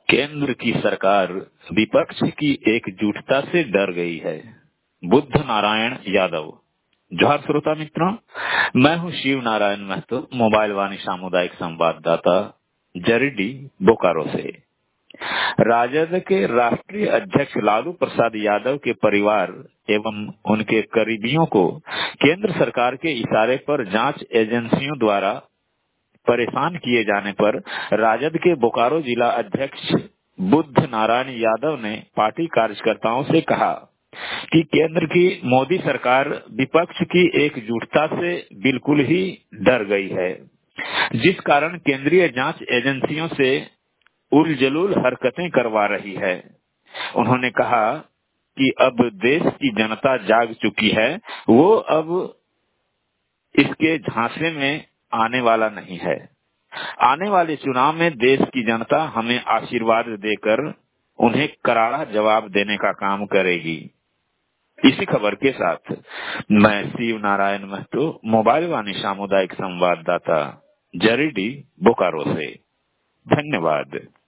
केंद्र की सरकार विपक्ष की एकजुटता से डर गई है। बुद्ध नारायण यादव। जोहार श्रोता मित्रों, मैं हूं शिव नारायण महतो, मोबाइल वाणी सामुदायिक संवाददाता, जरीडी बोकारो से। राजद के राष्ट्रीय अध्यक्ष लालू प्रसाद यादव के परिवार एवं उनके करीबियों को केंद्र सरकार के इशारे पर जांच एजेंसियों द्वारा परेशान किए जाने पर राजद के बोकारो जिला अध्यक्ष बुद्ध नारायण यादव ने पार्टी कार्यकर्ताओं से कहा कि केंद्र की मोदी सरकार विपक्ष की एकजुटता से बिल्कुल ही डर गई है, जिस कारण केंद्रीय जांच एजेंसियों से उलझुल हरकतें करवा रही है। उन्होंने कहा कि अब देश की जनता जाग चुकी है, वो अब इसके झांसे में आने वाला नहीं है। आने वाले चुनाव में देश की जनता हमें आशीर्वाद देकर उन्हें करारा जवाब देने का काम करेगी। इसी खबर के साथ मैं शिव नारायण महतो, मोबाइल वाणी सामुदायिक संवाददाता, जरीडी बोकारो से। धन्यवाद।